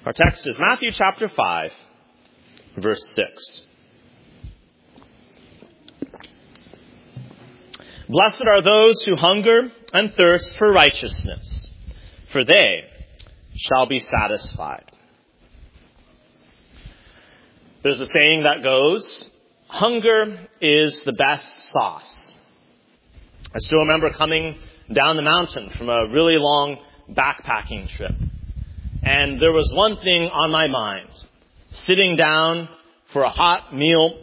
Our text is Matthew chapter 5, verse 6. Blessed are those who hunger and thirst for righteousness, for they shall be satisfied. There's a saying that goes, hunger is the best sauce. I still remember coming down the mountain from a really long backpacking trip. And there was one thing on my mind, sitting down for a hot meal.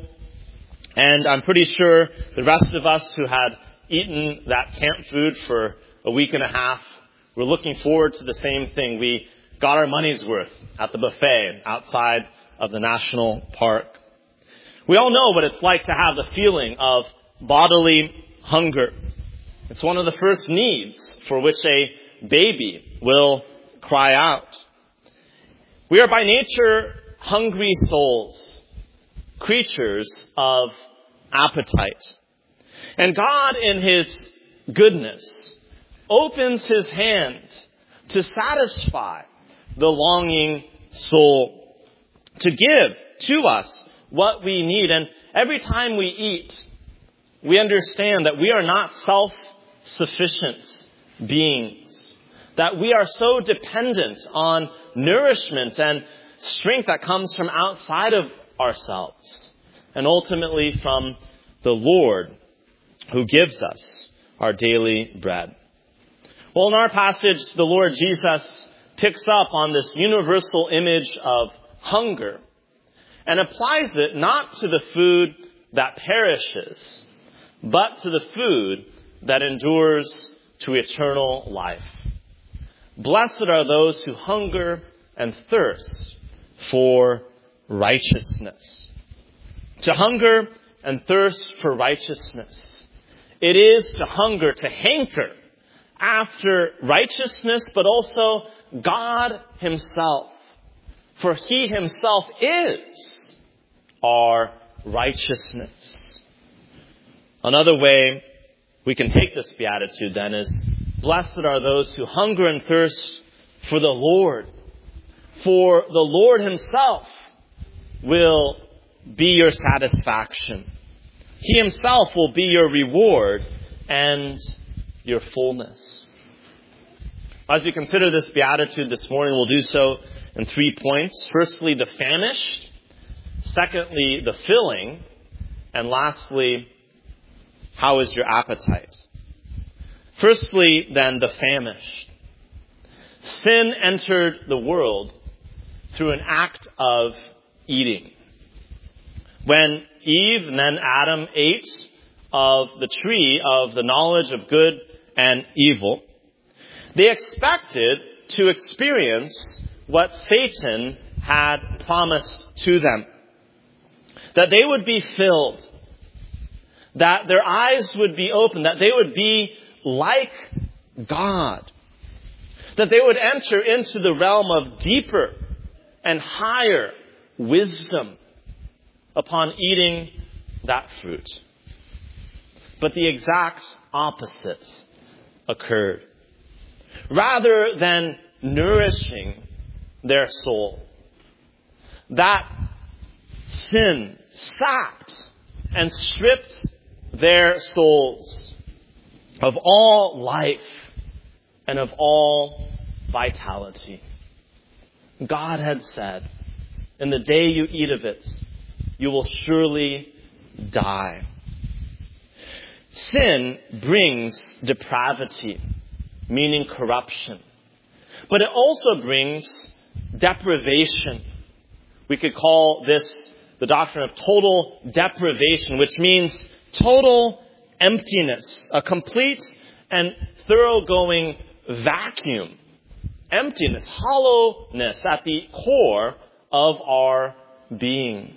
And I'm pretty sure the rest of us who had eaten that camp food for a week and a half were looking forward to the same thing. We got our money's worth at the buffet outside of the national park. We all know what it's like to have the feeling of bodily hunger. It's one of the first needs for which a baby will cry out. We are by nature hungry souls, creatures of appetite. And God, in His goodness, opens His hand to satisfy the longing soul, to give to us what we need. And every time we eat, we understand that we are not self-sufficient beings, that we are so dependent on nourishment and strength that comes from outside of ourselves, and ultimately from the Lord who gives us our daily bread. Well, in our passage, the Lord Jesus picks up on this universal image of hunger and applies it not to the food that perishes, but to the food that endures to eternal life. Blessed are those who hunger and thirst for righteousness. To hunger and thirst for righteousness, it is to hunger, to hanker after righteousness, but also God Himself. For He Himself is our righteousness. Another way we can take this beatitude then is, blessed are those who hunger and thirst for the Lord. For the Lord Himself will be your satisfaction. He Himself will be your reward and your fullness. As we consider this beatitude this morning, we'll do so in 3 points. Firstly, the famished. Secondly, the filling. And lastly, how is your appetite? Firstly, then, the famished. Sin entered the world through an act of eating. When Eve and then Adam ate of the tree of the knowledge of good and evil, they expected to experience what Satan had promised to them. That they would be filled, that their eyes would be opened, that they would be like God, that they would enter into the realm of deeper and higher wisdom upon eating that fruit. But the exact opposite occurred. Rather than nourishing their soul, that sin sapped and stripped their souls of all life and of all vitality. God had said, in the day you eat of it, you will surely die. Sin brings depravity, meaning corruption. But it also brings deprivation. We could call this the doctrine of total deprivation, which means total emptiness, a complete and thoroughgoing vacuum, emptiness, hollowness at the core of our being.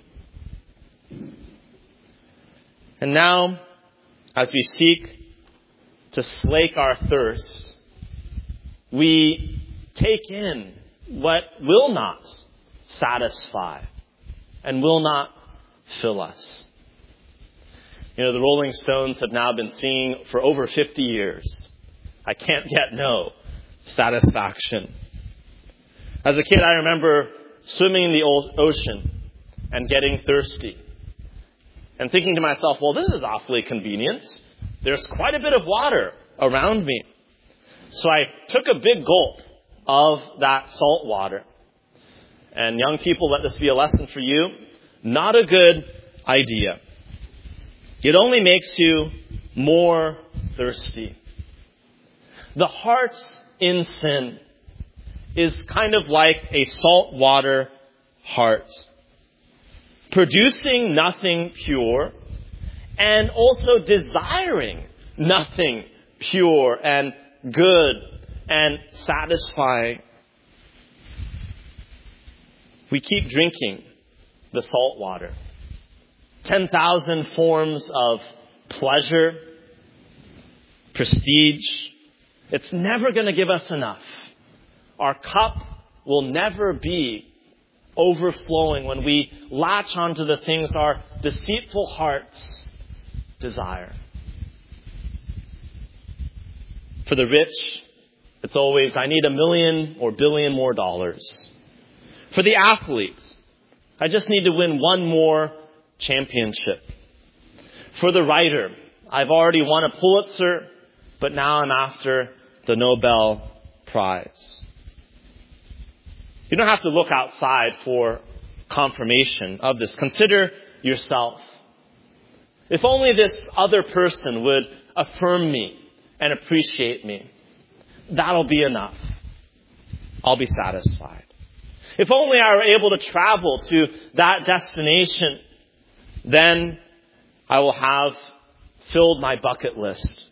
And now, as we seek to slake our thirst, we take in what will not satisfy and will not fill us. You know, the Rolling Stones have now been singing for over 50 years. I can't get no satisfaction. As a kid, I remember swimming in the ocean and getting thirsty. And thinking to myself, well, this is awfully convenient. There's quite a bit of water around me. So I took a big gulp of that salt water. And young people, let this be a lesson for you. Not a good idea. It only makes you more thirsty. The heart in sin is kind of like a saltwater heart, producing nothing pure and also desiring nothing pure and good and satisfying. We keep drinking the salt water. 10,000 forms of pleasure, prestige. It's never going to give us enough. Our cup will never be overflowing when we latch onto the things our deceitful hearts desire. For the rich, it's always, I need $1 million or $1 billion more dollars. For the athletes, I just need to win one more championship. For the writer, I've already won a Pulitzer, but now I'm after the Nobel Prize. You don't have to look outside for confirmation of this. Consider yourself. If only this other person would affirm me and appreciate me, that'll be enough. I'll be satisfied. If only I were able to travel to that destination, then I will have filled my bucket list.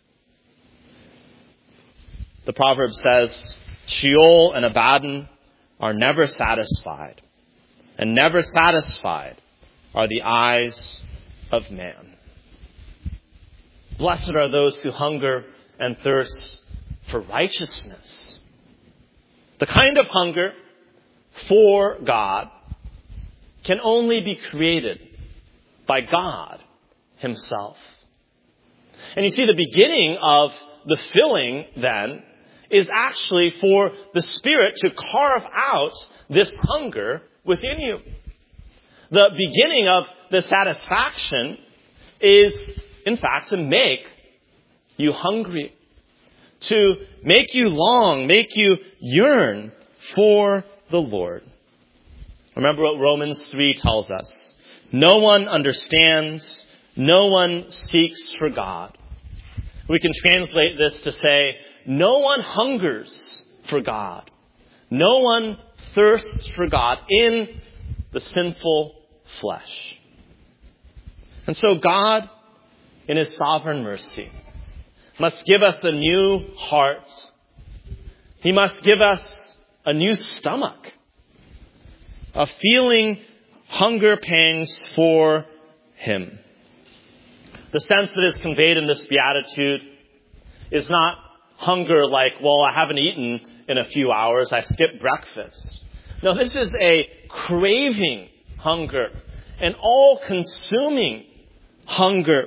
The proverb says, Sheol and Abaddon are never satisfied, and never satisfied are the eyes of man. Blessed are those who hunger and thirst for righteousness. The kind of hunger for God can only be created by God himself. And you see, the beginning of the filling then is actually for the Spirit to carve out this hunger within you. The beginning of the satisfaction is, in fact, to make you hungry, to make you long, make you yearn for the Lord. Remember what Romans 3 tells us. No one understands, no one seeks for God. We can translate this to say, no one hungers for God. No one thirsts for God in the sinful flesh. And so God, in his sovereign mercy, must give us a new heart. He must give us a new stomach, a feeling hunger pangs for him. The sense that is conveyed in this beatitude is not hunger like, well, I haven't eaten in a few hours, I skipped breakfast. No, this is a craving hunger, an all-consuming hunger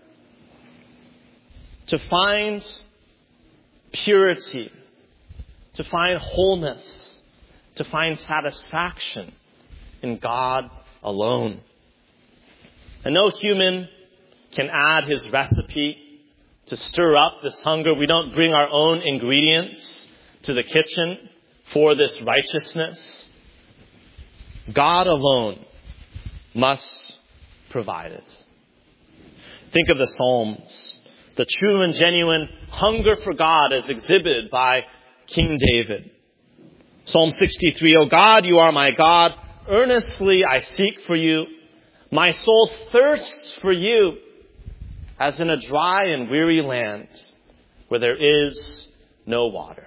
to find purity, to find wholeness, to find satisfaction in God alone. And no human can add his recipe to stir up this hunger. We don't bring our own ingredients to the kitchen for this righteousness. God alone must provide it. Think of the Psalms. The true and genuine hunger for God is exhibited by King David. Psalm 63, O God, you are my God. Earnestly I seek for you. My soul thirsts for you, as in a dry and weary land where there is no water.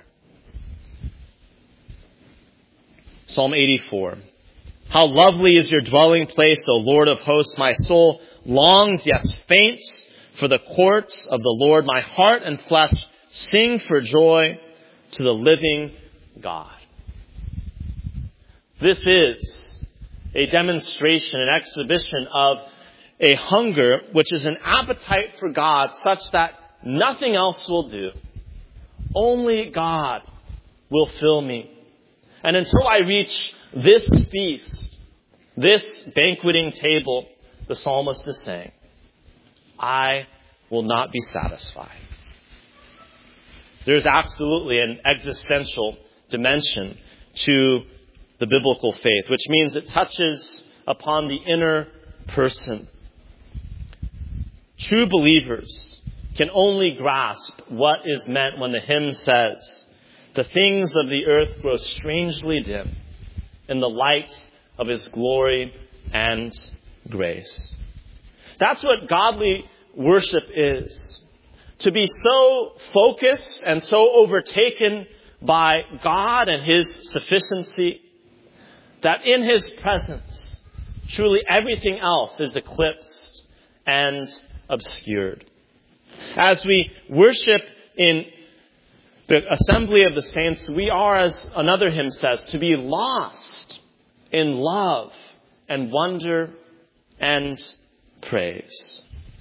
Psalm 84. How lovely is your dwelling place, O Lord of hosts. My soul longs, yes, faints for the courts of the Lord. My heart and flesh sing for joy to the living God. This is a demonstration, an exhibition of a hunger which is an appetite for God such that nothing else will do. Only God will fill me. And until I reach this feast, this banqueting table, the psalmist is saying, I will not be satisfied. There's absolutely an existential dimension to the biblical faith, which means it touches upon the inner person. True believers can only grasp what is meant when the hymn says, the things of the earth grow strangely dim in the light of his glory and grace. That's what godly worship is. To be so focused and so overtaken by God and his sufficiency that in his presence, truly everything else is eclipsed and obscured. As we worship in the assembly of the saints, we are, as another hymn says, to be lost in love and wonder and praise.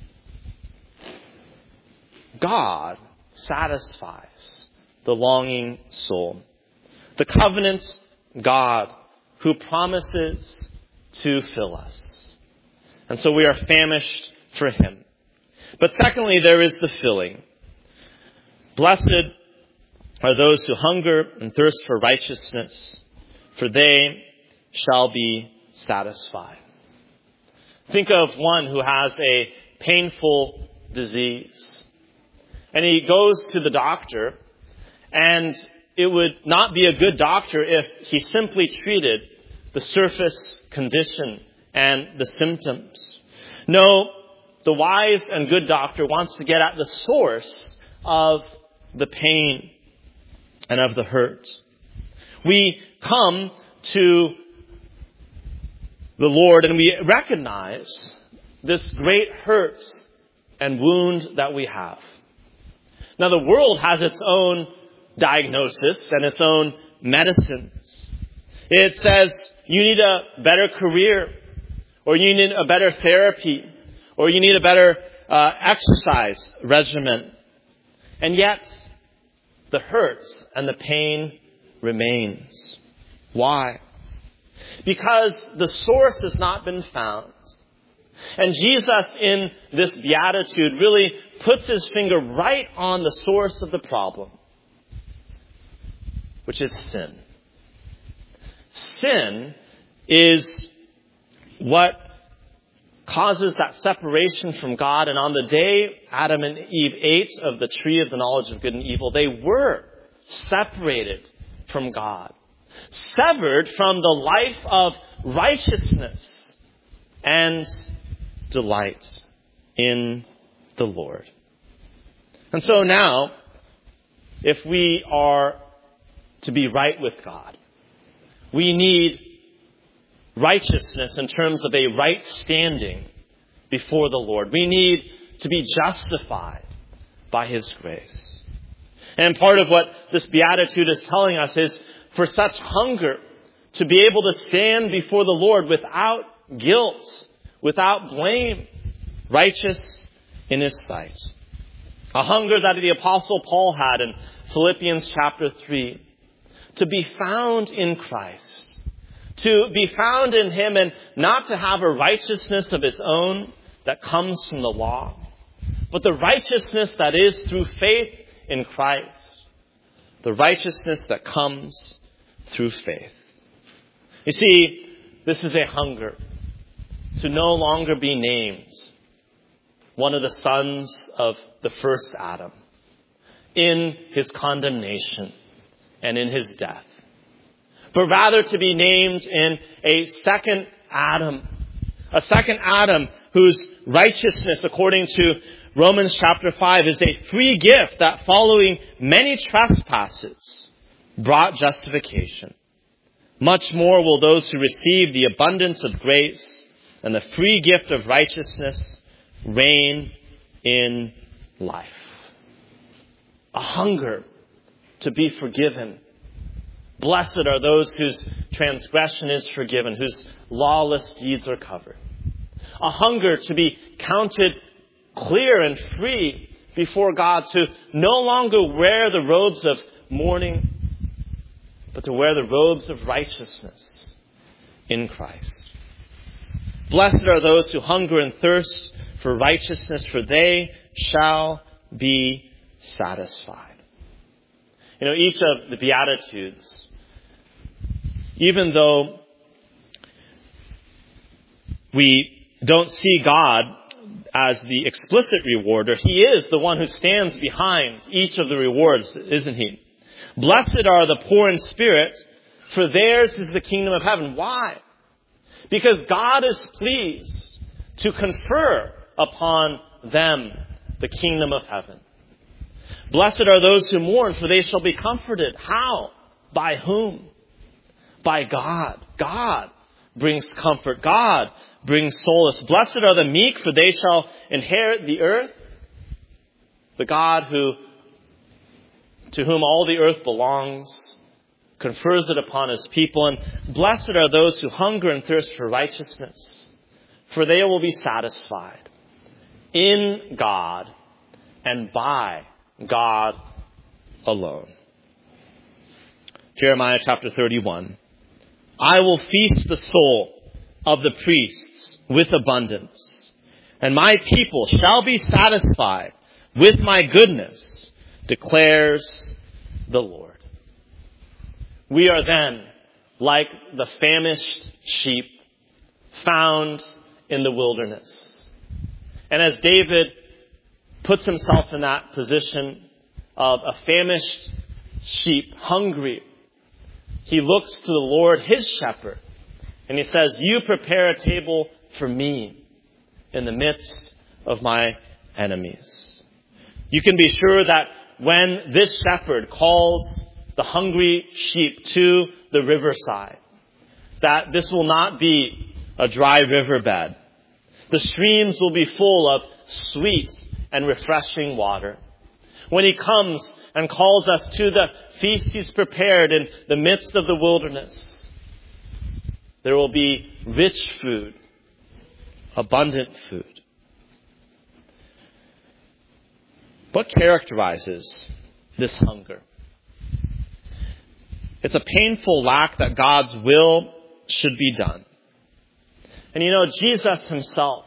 God satisfies the longing soul. The covenant God who promises to fill us. And so we are famished for him. But secondly, there is the filling. Blessed are those who hunger and thirst for righteousness, for they shall be satisfied. Think of one who has a painful disease. And he goes to the doctor, and it would not be a good doctor if he simply treated the surface condition and the symptoms. No, the wise and good doctor wants to get at the source of the pain and of the hurt. We come to the Lord and we recognize this great hurt and wound that we have. Now, the world has its own diagnosis and its own medicines. It says you need a better career, or you need a better therapy, or you need a better exercise regimen. And yet, the hurt and the pain remains. Why? Because the source has not been found. And Jesus, in this beatitude, really puts his finger right on the source of the problem, which is sin. Sin is what causes that separation from God. And on the day Adam and Eve ate of the tree of the knowledge of good and evil, they were separated from God, severed from the life of righteousness and delight in the Lord. And so now, if we are to be right with God, we need righteousness in terms of a right standing before the Lord. We need to be justified by his grace. And part of what this beatitude is telling us is for such hunger to be able to stand before the Lord without guilt, without blame, righteous in his sight. A hunger that the Apostle Paul had in Philippians chapter 3. To be found in Christ. To be found in him and not to have a righteousness of his own that comes from the law, but the righteousness that is through faith in Christ. The righteousness that comes through faith. You see, this is a hunger to no longer be named one of the sons of the first Adam in his condemnation and in his death, but rather to be named in a second Adam whose righteousness, according to Romans chapter 5, is a free gift that following many trespasses brought justification. Much more will those who receive the abundance of grace and the free gift of righteousness reign in life. A hunger to be forgiven. Blessed are those whose transgression is forgiven, whose lawless deeds are covered. A hunger to be counted clear and free before God, to no longer wear the robes of mourning, but to wear the robes of righteousness in Christ. Blessed are those who hunger and thirst for righteousness, for they shall be satisfied. You know, each of the Beatitudes, even though we don't see God as the explicit rewarder, He is the one who stands behind each of the rewards, isn't He? Blessed are the poor in spirit, for theirs is the kingdom of heaven. Why? Because God is pleased to confer upon them the kingdom of heaven. Blessed are those who mourn, for they shall be comforted. How? By whom? By God. God brings comfort. God brings solace. Blessed are the meek, for they shall inherit the earth. The God to whom all the earth belongs confers it upon His people. And blessed are those who hunger and thirst for righteousness, for they will be satisfied in God and by God alone. Jeremiah chapter 31. I will feast the soul of the priests with abundance, and my people shall be satisfied with my goodness, declares the Lord. We are then like the famished sheep found in the wilderness. And as David puts himself in that position of a famished sheep, hungry, he looks to the Lord, his shepherd, and he says, you prepare a table for me in the midst of my enemies. You can be sure that when this shepherd calls the hungry sheep to the riverside, that this will not be a dry riverbed. The streams will be full of sweet and refreshing water. When He comes and calls us to the feast He's prepared in the midst of the wilderness, there will be rich food, abundant food. What characterizes this hunger? It's a painful lack that God's will should be done. And you know, Jesus Himself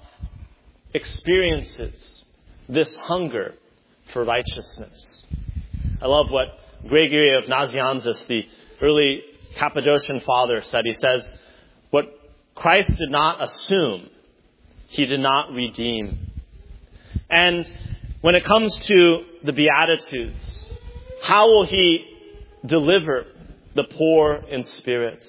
experiences this hunger for righteousness. I love what Gregory of Nazianzus, the early Cappadocian father, said. He says, what Christ did not assume, He did not redeem. And when it comes to the Beatitudes, how will He deliver the poor in spirit?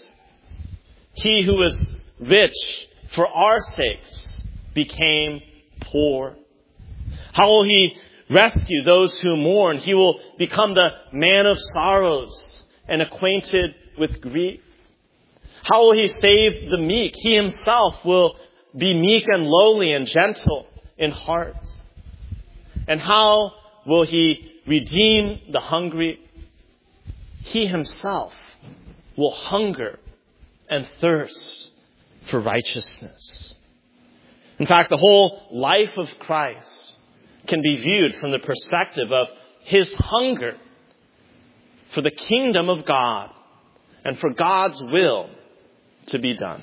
He who is rich for our sakes became poor. How will He rescue those who mourn? He will become the man of sorrows and acquainted with grief. How will He save the meek? He Himself will be meek and lowly and gentle in heart. And how will He redeem the hungry? He Himself will hunger and thirst for righteousness. In fact, the whole life of Christ can be viewed from the perspective of His hunger for the kingdom of God and for God's will to be done.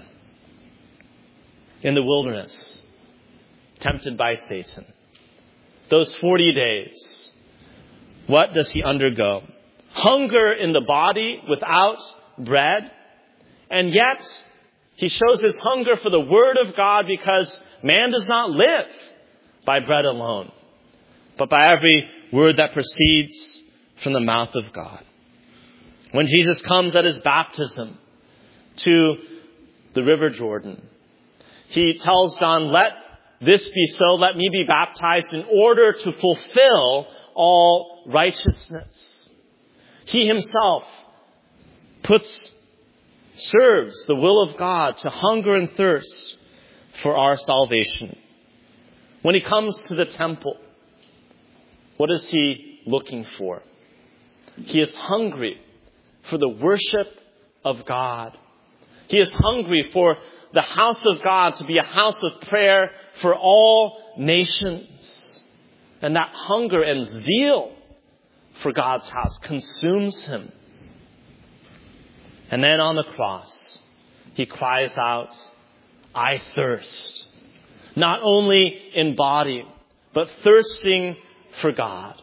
In the wilderness, tempted by Satan, those 40 days, what does He undergo? Hunger in the body without bread. And yet, He shows His hunger for the Word of God, because man does not live by bread alone, but by every word that proceeds from the mouth of God. When Jesus comes at His baptism to the River Jordan, He tells John, let this be so, let me be baptized in order to fulfill all righteousness. He Himself serves the will of God to hunger and thirst for our salvation. When He comes to the temple, what is He looking for? He is hungry for the worship of God. He is hungry for the house of God to be a house of prayer for all nations. And that hunger and zeal for God's house consumes Him. And then on the cross, he cries out, I thirst. Not only in body, but thirsting for God.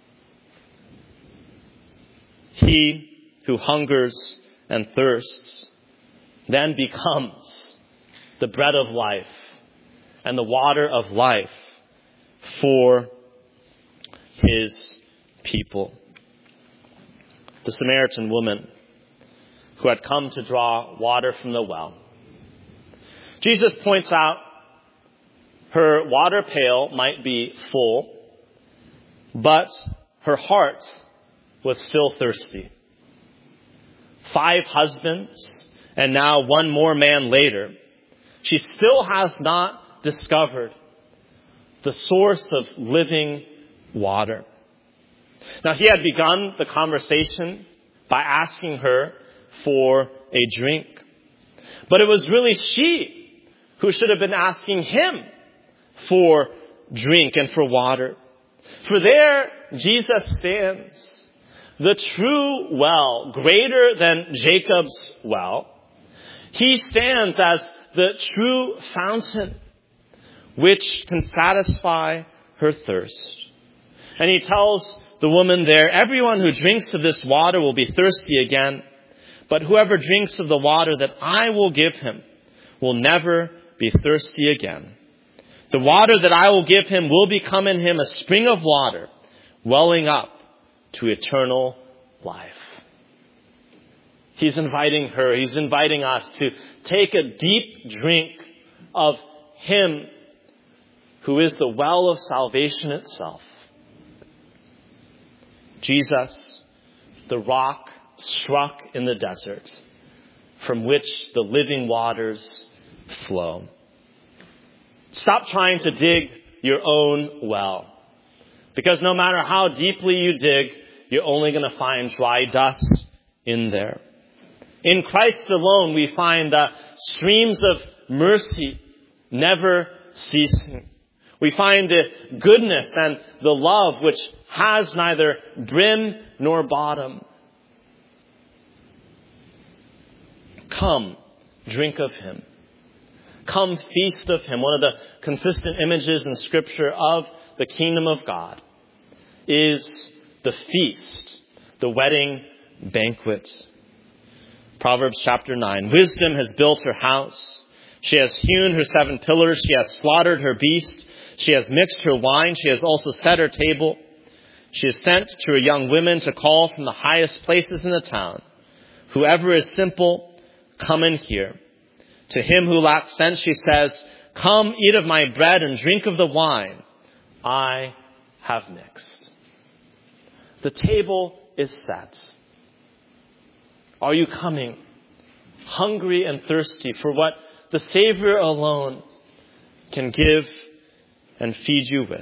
He who hungers and thirsts then becomes the bread of life and the water of life for his people. The Samaritan woman who had come to draw water from the well. Jesus points out her water pail might be full, but her heart was still thirsty. 5 husbands, and now 1 more man later, she still has not discovered the source of living water. Now, he had begun the conversation by asking her for a drink. But it was really she who should have been asking him for drink and for water. For there Jesus stands, the true well, greater than Jacob's well. He stands as the true fountain which can satisfy her thirst. And he tells the woman there, everyone who drinks of this water will be thirsty again, but whoever drinks of the water that I will give him will never be thirsty again. The water that I will give him will become in him a spring of water, welling up to eternal life. He's inviting her, he's inviting us to take a deep drink of him who is the well of salvation itself. Jesus, the rock struck in the desert, from which the living waters flow. Stop trying to dig your own well, because no matter how deeply you dig, you're only going to find dry dust in there. In Christ alone, we find the streams of mercy never ceasing. We find the goodness and the love which has neither brim nor bottom. Come, drink of him. Come, feast of him. One of the consistent images in Scripture of the kingdom of God is the feast, the wedding banquet. Proverbs chapter 9. Wisdom has built her house. She has hewn her 7 pillars. She has slaughtered her beast. She has mixed her wine. She has also set her table. She has sent to her young women to call from the highest places in the town. Whoever is simple, come and hear. To him who lacks sense, she says, come, eat of my bread and drink of the wine I have mixed. The table is set. Are you coming, hungry and thirsty for what the Savior alone can give and feed you with?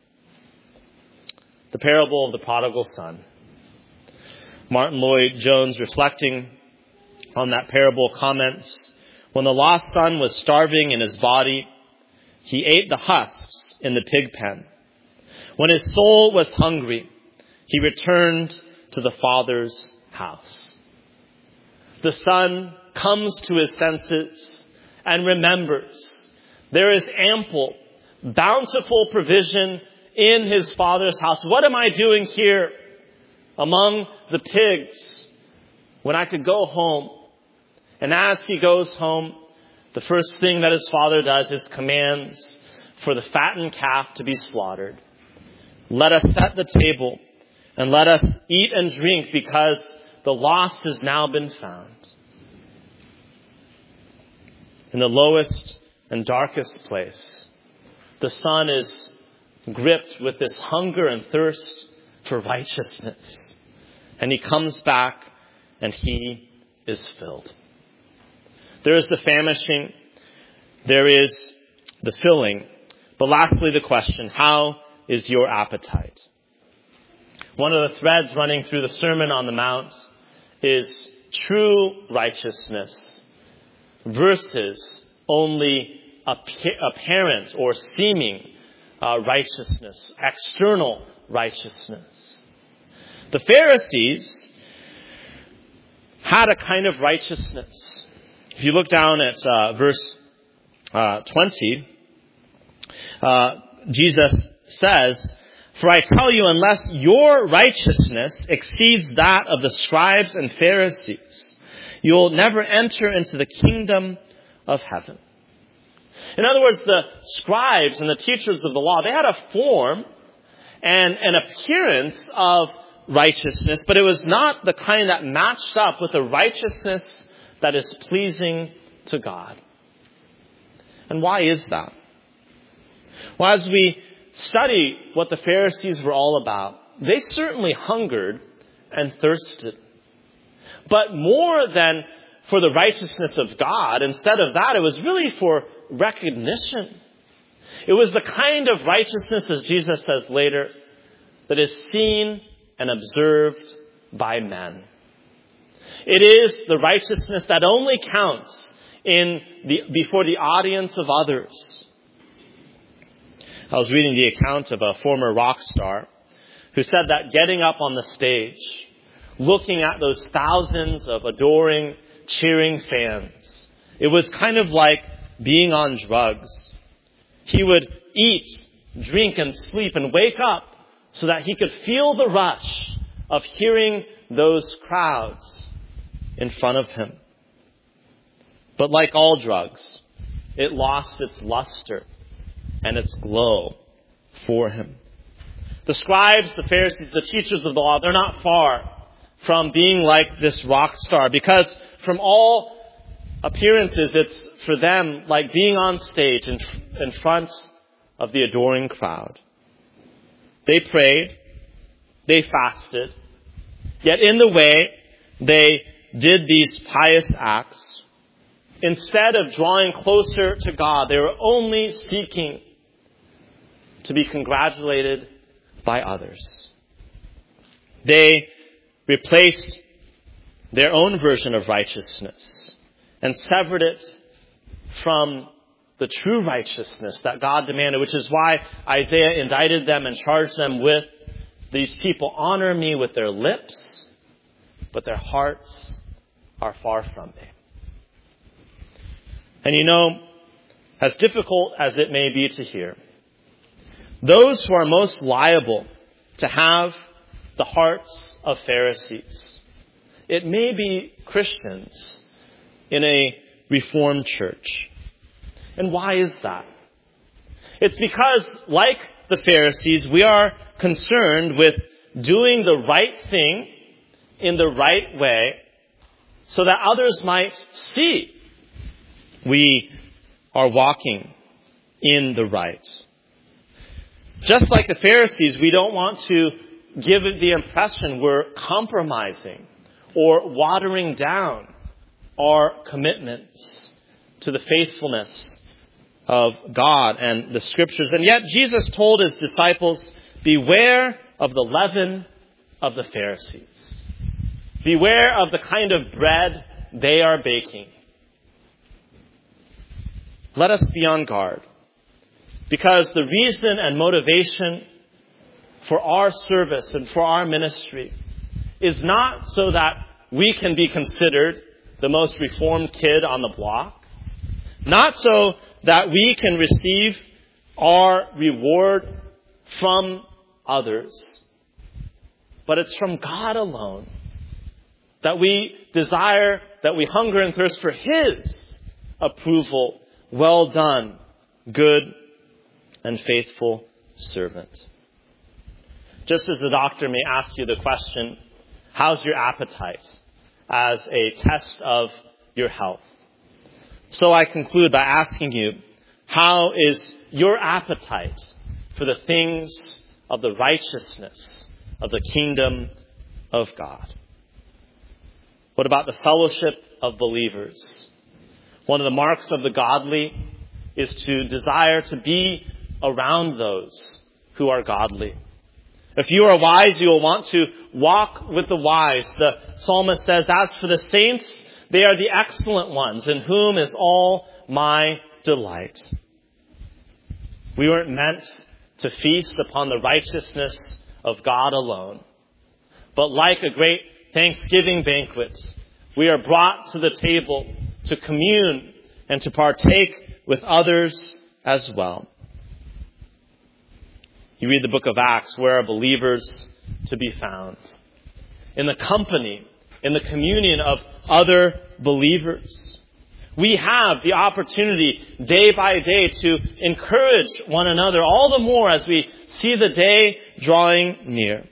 The parable of the prodigal son. Martin Lloyd-Jones, reflecting on that parable, comments, when the lost son was starving in his body, he ate the husks in the pig pen. When his soul was hungry, he returned to the Father's house. The son comes to his senses and remembers there is ample, bountiful provision in his Father's house. What am I doing here among the pigs when I could go home? And as he goes home, the first thing that his father does is commands for the fattened calf to be slaughtered. Let us set the table and let us eat and drink, because the lost has now been found. In the lowest and darkest place, the son is gripped with this hunger and thirst for righteousness. And he comes back and he is filled. There is the famishing, there is the filling, but lastly the question, how is your appetite? One of the threads running through the Sermon on the Mount is true righteousness versus only apparent or seeming righteousness, external righteousness. The Pharisees had a kind of righteousness. If you look down at verse 20, Jesus says, "For I tell you, unless your righteousness exceeds that of the scribes and Pharisees, you will never enter into the kingdom of heaven." In other words, the scribes and the teachers of the law, they had a form and an appearance of righteousness, but it was not the kind that matched up with the righteousness that is pleasing to God. And why is that? Well, as we study what the Pharisees were all about, they certainly hungered and thirsted. But more than for the righteousness of God, instead of that, it was really for recognition. It was the kind of righteousness, as Jesus says later, that is seen and observed by men. It is the righteousness that only counts before the audience of others. I was reading the account of a former rock star who said that getting up on the stage, looking at those thousands of adoring, cheering fans, it was kind of like being on drugs. He would eat, drink, and sleep and wake up so that he could feel the rush of hearing those crowds in front of him. But like all drugs, it lost its luster and its glow for him. The scribes, the Pharisees, the teachers of the law, they're not far from being like this rock star, because from all appearances, it's for them like being on stage in front of the adoring crowd. They prayed, they fasted, yet in the way they did these pious acts, instead of drawing closer to God, they were only seeking to be congratulated by others. They replaced their own version of righteousness and severed it from the true righteousness that God demanded, which is why Isaiah indicted them and charged them with, "These people honor me with their lips, but their hearts are far from me." And you know, as difficult as it may be to hear, those who are most liable to have the hearts of Pharisees, it may be Christians in a Reformed church. And why is that? It's because, like the Pharisees, we are concerned with doing the right thing in the right way so that others might see we are walking in the right. Just like the Pharisees, we don't want to give it the impression we're compromising or watering down our commitments to the faithfulness of God and the Scriptures. And yet Jesus told his disciples, beware of the leaven of the Pharisees. Beware of the kind of bread they are baking. Let us be on guard, because the reason and motivation for our service and for our ministry is not so that we can be considered the most reformed kid on the block, not so that we can receive our reward from others, but it's from God alone that we desire, that we hunger and thirst for His approval. Well done, good and faithful servant. Just as a doctor may ask you the question, how's your appetite, as a test of your health, so I conclude by asking you, how is your appetite for the things of the righteousness of the kingdom of God? What about the fellowship of believers? One of the marks of the godly is to desire to be around those who are godly. If you are wise, you will want to walk with the wise. The psalmist says, as for the saints, they are the excellent ones, in whom is all my delight. We weren't meant to feast upon the righteousness of God alone, but like a great Thanksgiving banquet, We are brought to the table to commune and to partake with others as well. You read the book of Acts, where are believers to be found? In the company, in the communion of other believers. We have the opportunity day by day to encourage one another, all the more as we see the day drawing near.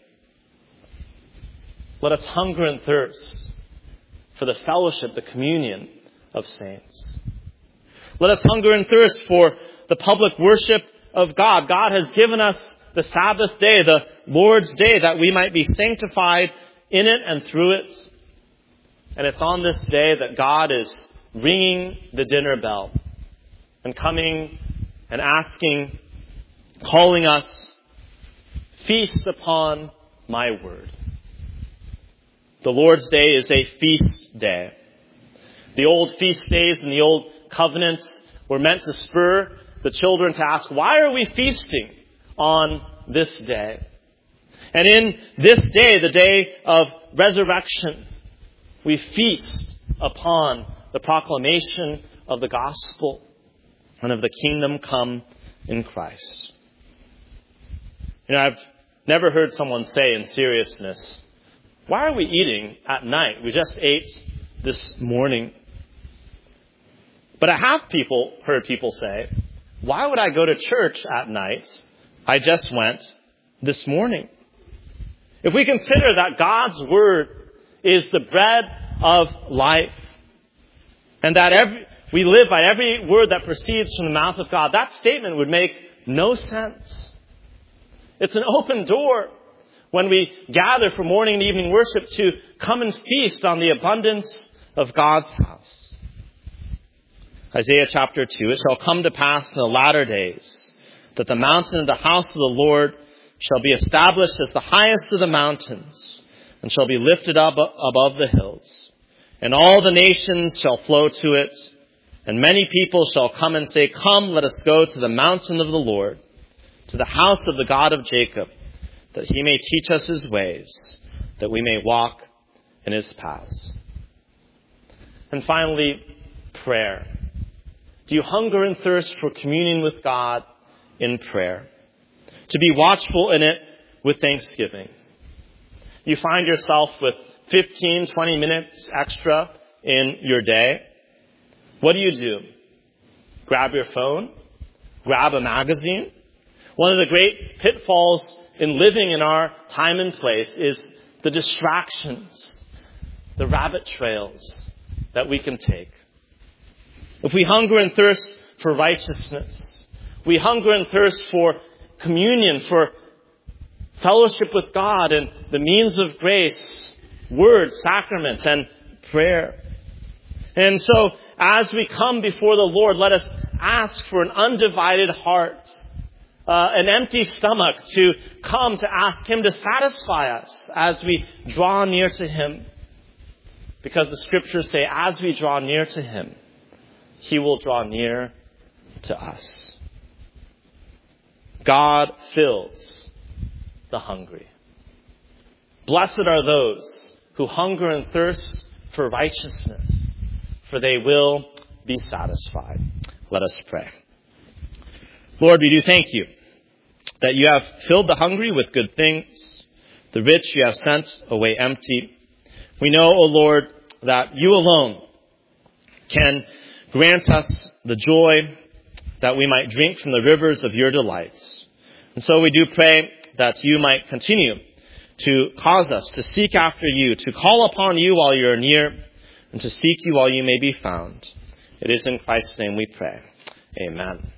Let us hunger and thirst for the fellowship, the communion of saints. Let us hunger and thirst for the public worship of God. God has given us the Sabbath day, the Lord's day, that we might be sanctified in it and through it. And it's on this day that God is ringing the dinner bell and coming and asking, calling us, feast upon my word. The Lord's Day is a feast day. The old feast days and the old covenants were meant to spur the children to ask, why are we feasting on this day? And in this day, the day of resurrection, we feast upon the proclamation of the gospel and of the kingdom come in Christ. I've never heard someone say in seriousness, why are we eating at night? We just ate this morning. But I have heard people say, why would I go to church at night? I just went this morning. If we consider that God's word is the bread of life, and that we live by every word that proceeds from the mouth of God, that statement would make no sense. It's an open door when we gather for morning and evening worship to come and feast on the abundance of God's house. Isaiah chapter 2, it shall come to pass in the latter days that the mountain of the house of the Lord shall be established as the highest of the mountains, and shall be lifted up above the hills. And all the nations shall flow to it, and many people shall come and say, come, let us go to the mountain of the Lord, to the house of the God of Jacob, that he may teach us his ways, that we may walk in his paths. And finally, prayer. Do you hunger and thirst for communion with God in prayer? To be watchful in it with thanksgiving. You find yourself with 15, 20 minutes extra in your day. What do? Grab your phone? Grab a magazine? One of the great pitfalls in living in our time and place is the distractions, the rabbit trails that we can take. If we hunger and thirst for righteousness, we hunger and thirst for communion, for fellowship with God and the means of grace, words, sacraments, and prayer. And so, as we come before the Lord, let us ask for an undivided heart, an empty stomach, to come to ask him to satisfy us as we draw near to him. Because the scriptures say, as we draw near to him, he will draw near to us. God fills the hungry. Blessed are those who hunger and thirst for righteousness, for they will be satisfied. Let us pray. Lord, we do thank you that you have filled the hungry with good things. The rich you have sent away empty. We know, O Lord, that you alone can grant us the joy that we might drink from the rivers of your delights. And so we do pray that you might continue to cause us to seek after you, to call upon you while you are near, and to seek you while you may be found. It is in Christ's name we pray. Amen.